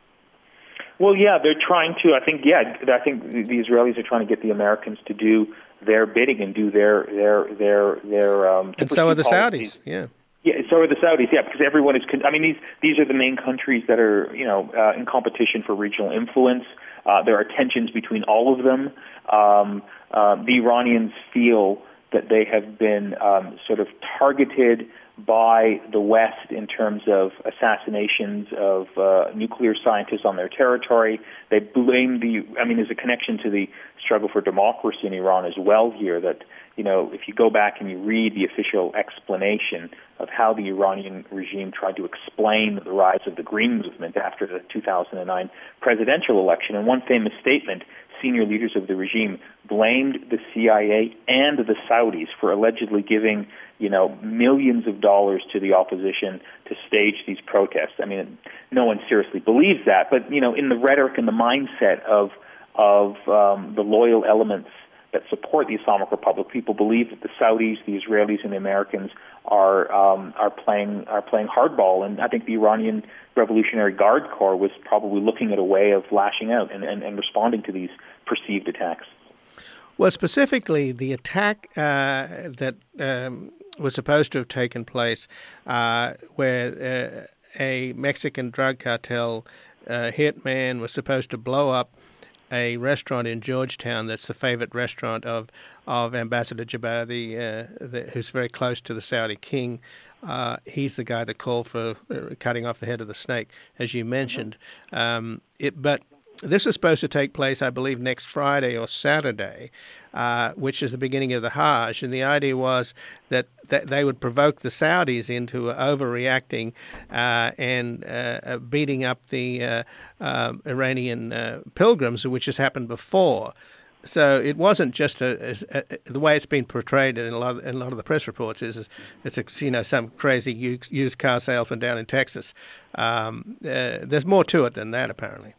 S5: Well, yeah, they're trying to. I think, yeah, I think the Israelis are trying to get the Americans to do their bidding and do their their their their. Um,
S1: and so are the
S5: policies.
S1: Saudis. Yeah.
S5: Yeah, so are the Saudis. Yeah, because everyone is. Con- I mean, these these are the main countries that are you know uh, in competition for regional influence. Uh, there are tensions between all of them. Um, uh, the Iranians feel that they have been um, sort of targeted by the West in terms of assassinations of uh, nuclear scientists on their territory. They blame the, I mean, there's a connection to the struggle for democracy in Iran as well here that, you know, if you go back and you read the official explanation of how the Iranian regime tried to explain the rise of the Green Movement after the two thousand nine presidential election, in one famous statement, senior leaders of the regime blamed the C I A and the Saudis for allegedly giving, you know, millions of dollars to the opposition to stage these protests. I mean, no one seriously believes that, but, you know, in the rhetoric and the mindset of of um, the loyal elements that support the Islamic Republic, people believe that the Saudis, the Israelis, and the Americans are um, are playing are playing hardball, and I think the Iranian Revolutionary Guard Corps was probably looking at a way of lashing out and, and, and responding to these perceived attacks.
S1: Well, specifically, the attack uh, that um, was supposed to have taken place uh, where uh, a Mexican drug cartel uh, hitman was supposed to blow up a restaurant in Georgetown that's the favorite restaurant of, of Ambassador Jabbar, the, uh, the, who's very close to the Saudi king. Uh, he's the guy that called for uh, cutting off the head of the snake, as you mentioned. Um, it, but this is supposed to take place, I believe, next Friday or Saturday, uh, which is the beginning of the Hajj. And the idea was that, that they would provoke the Saudis into overreacting uh, and uh, beating up the uh, uh, Iranian uh, pilgrims, which has happened before. So it wasn't just a, a, a, the way it's been portrayed in a lot of, in a lot of the press reports is, is it's a, you know some crazy used, used car salesman down in Texas. Um, uh, there's more to it than that, apparently.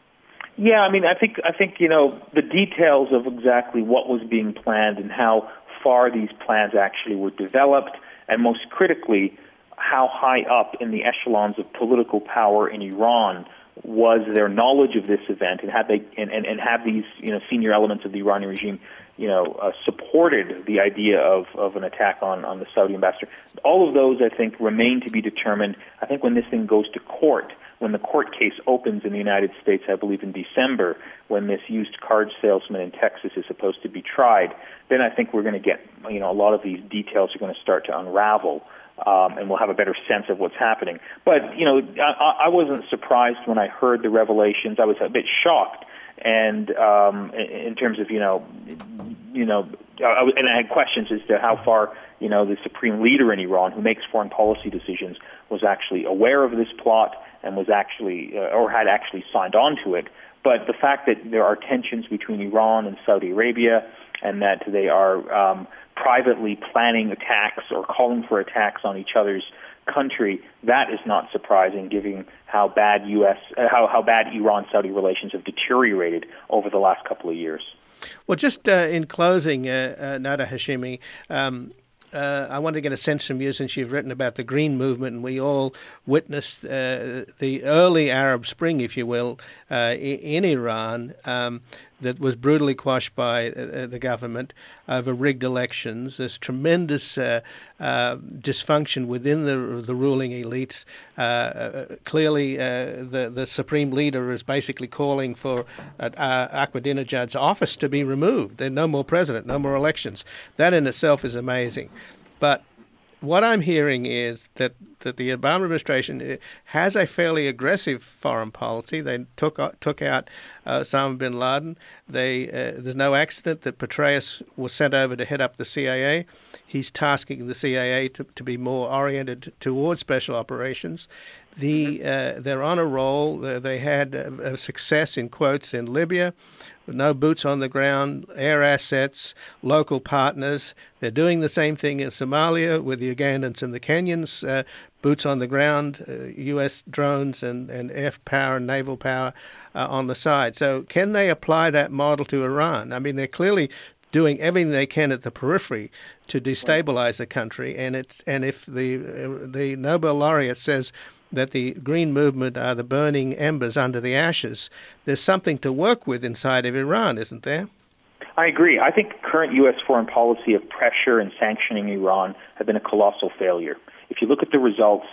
S5: Yeah, I mean, I think I think you know the details of exactly what was being planned and how far these plans actually were developed, and most critically, how high up in the echelons of political power in Iran was their knowledge of this event, and had they and, and, and have these you know senior elements of the Iranian regime you know uh, supported the idea of, of an attack on, on the Saudi ambassador. All of those, I think, remain to be determined. I think when this thing goes to court, when the court case opens in the United States, I believe in December, when this used card salesman in Texas is supposed to be tried, then I think we're going to get you know a lot of these details are going to start to unravel. Um, and we'll have a better sense of what's happening. But, you know, I, I wasn't surprised when I heard the revelations. I was a bit shocked, and um, in terms of, you know, you know, I, and I had questions as to how far, you know, the supreme leader in Iran, who makes foreign policy decisions, was actually aware of this plot and was actually, uh, or had actually signed on to it. But the fact that there are tensions between Iran and Saudi Arabia, and that they are um, privately planning attacks or calling for attacks on each other's country, that is not surprising, given how bad U S uh, how how bad Iran-Saudi relations have deteriorated over the last couple of years.
S1: Well, just uh, in closing, uh, uh, Nada Hashemi, um, uh, I want to get a sense from you, since you've written about the Green Movement, and we all witnessed uh, the early Arab Spring, if you will, uh, in Iran. Um, that was brutally quashed by uh, the government over rigged elections. There's tremendous uh, uh, dysfunction within the the ruling elites. Uh, uh, clearly, uh, the, the supreme leader is basically calling for uh, uh, Ahmadinejad's office to be removed. There's no more president, no more elections. That in itself is amazing. But what I'm hearing is that, that the Obama administration has a fairly aggressive foreign policy. They took took out uh, Osama bin Laden. They uh, there's no accident that Petraeus was sent over to head up the C I A. He's tasking the C I A to, to be more oriented towards special operations. The uh, they're on a roll. They had uh, success in quotes in Libya. No boots on the ground, air assets, local partners. They're doing the same thing in Somalia with the Ugandans and the Kenyans, uh, boots on the ground, uh, U S drones and, and air power and naval power uh, on the side. So can they apply that model to Iran? I mean, they're clearly doing everything they can at the periphery to destabilize the country. And it's and if the uh, the Nobel laureate says that the Green Movement are the burning embers under the ashes, there's something to work with inside of Iran, isn't there?
S5: I agree. I think current U S foreign policy of pressure and sanctioning Iran have been a colossal failure. If you look at the results,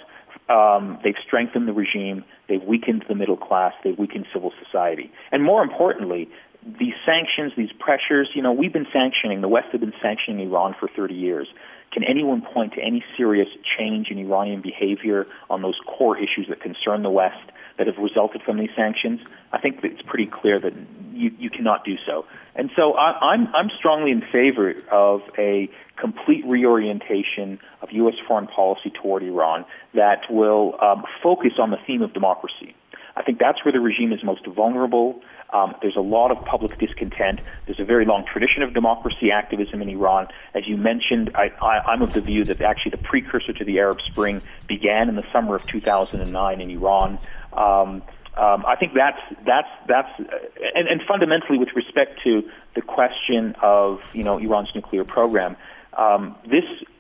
S5: um, they've strengthened the regime, they've weakened the middle class, they've weakened civil society. And more importantly, these sanctions, these pressures, you know, we've been sanctioning, the West have been sanctioning Iran for thirty years. Can anyone point to any serious change in Iranian behavior on those core issues that concern the West that have resulted from these sanctions? I think that it's pretty clear that you, you cannot do so. And so I, I'm, I'm strongly in favor of a complete reorientation of U S foreign policy toward Iran that will um, focus on the theme of democracy. I think that's where the regime is most vulnerable. Um, there's a lot of public discontent. There's a very long tradition of democracy activism in Iran. As you mentioned, I, I, I'm of the view that actually the precursor to the Arab Spring began in the summer of two thousand nine in Iran. Um, um, I think that's that's that's, uh, and, and fundamentally, with respect to the question of you know Iran's nuclear program, um, this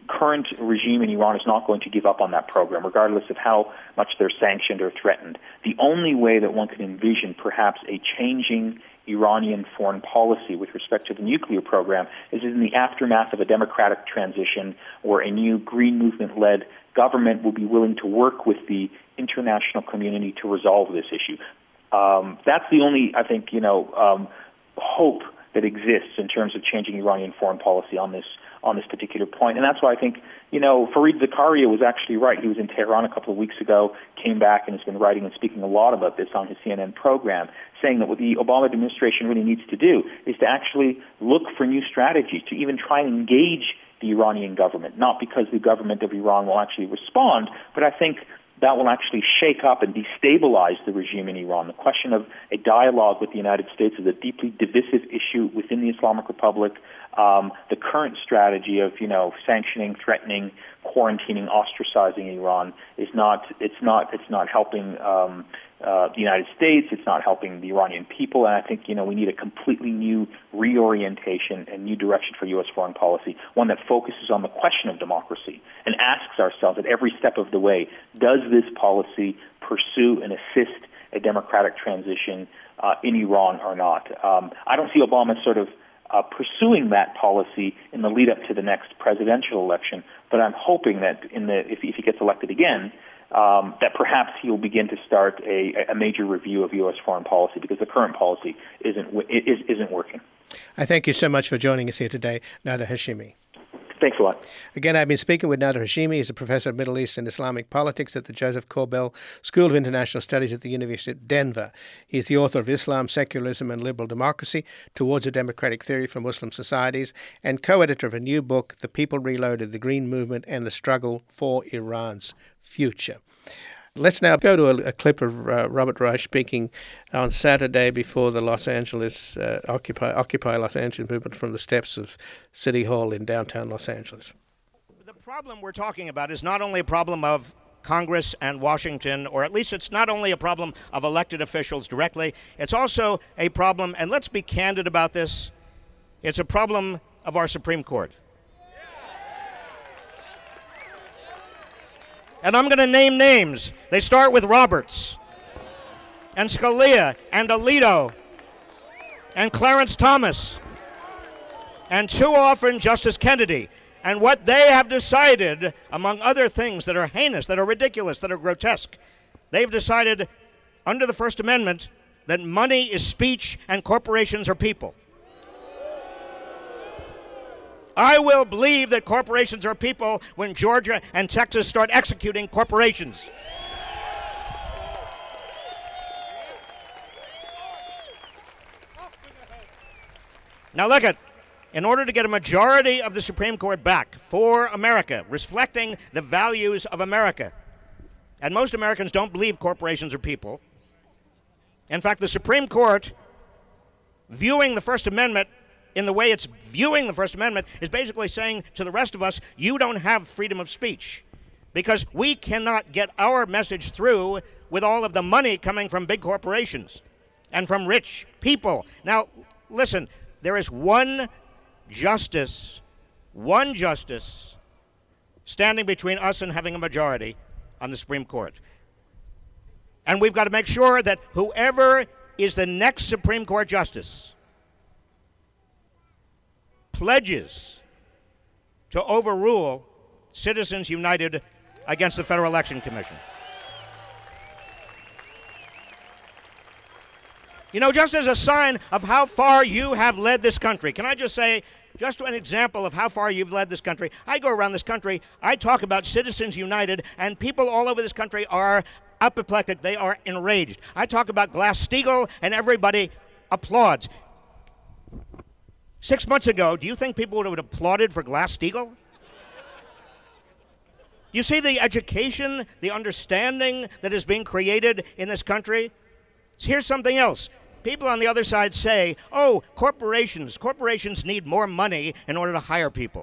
S5: current regime in Iran is not going to give up on that program, regardless of how much they're sanctioned or threatened. The only way that one can envision perhaps a changing Iranian foreign policy with respect to the nuclear program is in the aftermath of a democratic transition where a new Green Movement-led government will be willing to work with the international community to resolve this issue. Um, that's the only, I think, you know, um, hope that exists in terms of changing Iranian foreign policy on this on this particular point. And that's why I think, you know, Fareed Zakaria was actually right. He was in Tehran a couple of weeks ago, came back and has been writing and speaking a lot about this on his C N N program, saying that what the Obama administration really needs to do is to actually look for new strategies, to even try and engage the Iranian government, not because the government of Iran will actually respond, but I think that will actually shake up and destabilize the regime in Iran. The question of a dialogue with the United States is a deeply divisive issue within the Islamic Republic. Um, the current strategy of, you know, sanctioning, threatening, quarantining, ostracizing Iran is not, it's not, it's not helping um, uh, the United States. It's not helping the Iranian people. And I think, you know, we need a completely new reorientation and new direction for U S foreign policy, one that focuses on the question of democracy and asks ourselves at every step of the way, does this policy pursue and assist a democratic transition uh, in Iran or not? Um, I don't see Obama sort of Uh, pursuing that policy in the lead up to the next presidential election, but I'm hoping that in the if, if he gets elected again, um, that perhaps he will begin to start a, a major review of U S foreign policy, because the current policy isn't is, isn't working.
S1: I thank you so much for joining us here today, Nader Hashimi.
S5: Thanks a lot.
S1: Again, I've been speaking with Nader Hashimi. He's a professor of Middle East and Islamic politics at the Joseph Corbell School of International Studies at the University of Denver. He's the author of Islam, Secularism and Liberal Democracy Towards a Democratic Theory for Muslim Societies, and co-editor of a new book, The People Reloaded, The Green Movement and the Struggle for Iran's Future. Let's now go to a, a clip of uh, Robert Reich speaking on Saturday before the Los Angeles uh, Occupy, Occupy Los Angeles movement from the steps of City Hall in downtown Los Angeles.
S6: The problem we're talking about is not only a problem of Congress and Washington, or at least it's not only a problem of elected officials directly, it's also a problem, and let's be candid about this, it's a problem of our Supreme Court. And I'm going to name names. They start with Roberts, and Scalia, and Alito, and Clarence Thomas, and too often Justice Kennedy. And what they have decided, among other things that are heinous, that are ridiculous, that are grotesque, they've decided under the First Amendment that money is speech and corporations are people. I will believe that corporations are people when Georgia and Texas start executing corporations. Now look at, in order to get a majority of the Supreme Court back for America, reflecting the values of America, and most Americans don't believe corporations are people. In fact, the Supreme Court, viewing the First Amendment in the way it's viewing the First Amendment, is basically saying to the rest of us, you don't have freedom of speech, because we cannot get our message through with all of the money coming from big corporations and from rich people. Now, listen, there is one justice, one justice standing between us and having a majority on the Supreme Court. And we've got to make sure that whoever is the next Supreme Court justice pledges to overrule Citizens United against the Federal Election Commission. You know, just as a sign of how far you have led this country, can I just say, just an example of how far you've led this country, I go around this country, I talk about Citizens United, and people all over this country are apoplectic, they are enraged. I talk about Glass-Steagall, and everybody applauds. Six months ago, do you think people would have applauded for Glass-Steagall? You see the education, the understanding that is being created in this country? Here's something else. People on the other side say, oh, corporations, corporations need more money in order to hire people.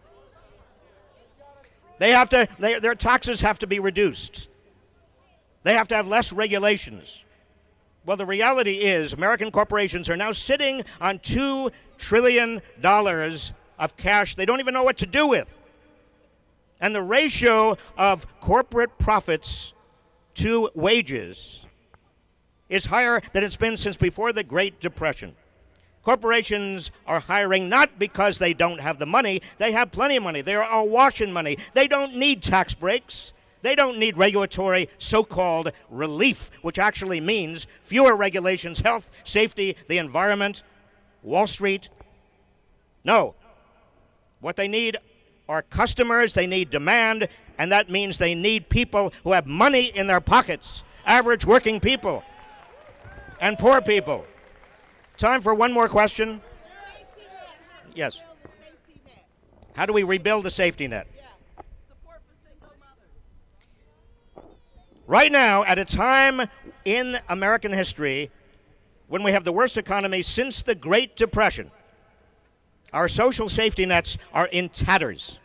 S6: They have to, they, their taxes have to be reduced. They have to have less regulations. Well, the reality is American corporations are now sitting on two trillion dollars of cash they don't even know what to do with. And the ratio of corporate profits to wages is higher than it's been since before the Great Depression. Corporations are hiring not because they don't have the money. They have plenty of money. They are awash in money. They don't need tax breaks. They don't need regulatory so-called relief, which actually means fewer regulations, health, safety, the environment, Wall Street. No. What they need are customers. They need demand, and that means they need people who have money in their pockets, average working people and poor people. Time for one more question. Yes. How do we rebuild the safety net? Right now, at a time in American history when we have the worst economy since the Great Depression, our social safety nets are in tatters.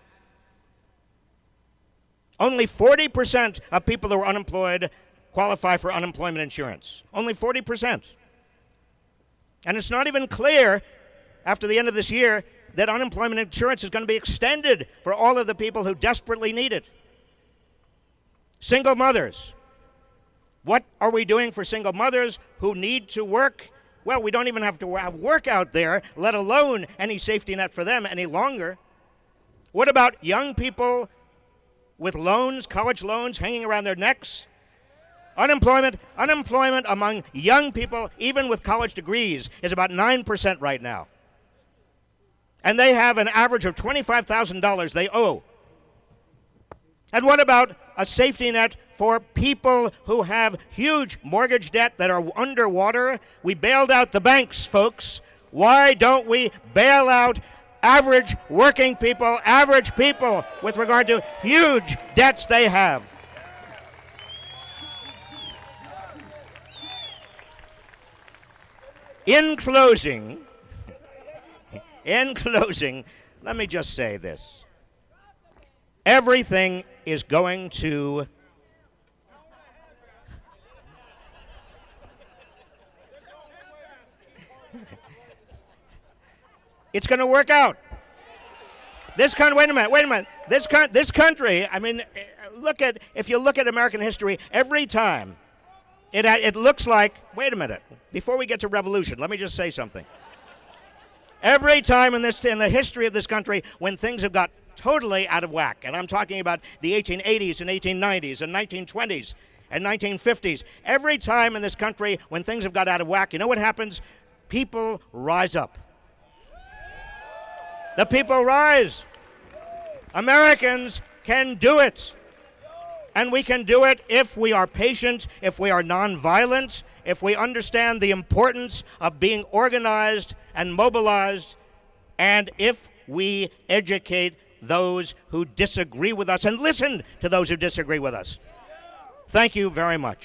S6: Only forty percent of people who are unemployed qualify for unemployment insurance. Only forty percent. And it's not even clear after the end of this year that unemployment insurance is going to be extended for all of the people who desperately need it. Single mothers. What are we doing for single mothers who need to work? Well, we don't even have to have work out there, let alone any safety net for them any longer. What about young people with loans, college loans hanging around their necks? Unemployment, unemployment among young people, even with college degrees, is about nine percent right now. And they have an average of twenty-five thousand dollars they owe. And what about a safety net for people who have huge mortgage debt that are underwater? We bailed out the banks, folks. Why don't we bail out average working people, average people with regard to huge debts they have? In closing, in closing, let me just say this. Everything is going to It's going to work out. This country, wait a minute, wait a minute. This con- this country, I mean, look at, if you look at American history, every time it it looks like, wait a minute, before we get to revolution, let me just say something. Every time in this in the history of this country when things have got totally out of whack, and I'm talking about the eighteen eighties and eighteen nineties and nineteen twenties and nineteen fifties, every time in this country when things have got out of whack, you know what happens? People rise up. The people rise. Americans can do it. And we can do it if we are patient, if we are nonviolent, if we understand the importance of being organized and mobilized, and if we educate those who disagree with us and listen to those who disagree with us. Thank you very much.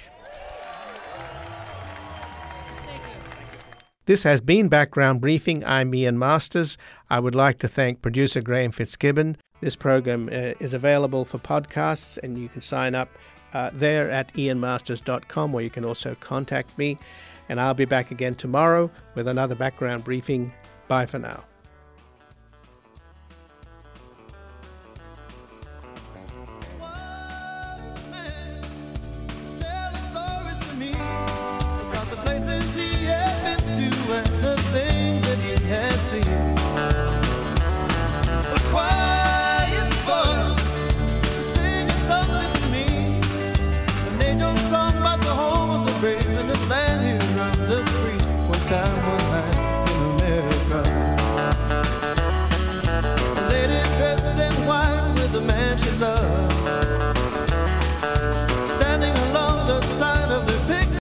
S1: This has been Background Briefing. I'm Ian Masters. I would like to thank producer Graham Fitzgibbon. This program uh, is available for podcasts, and you can sign up uh, there at ian masters dot com, where you can also contact me. And I'll be back again tomorrow with another Background Briefing. Bye for now.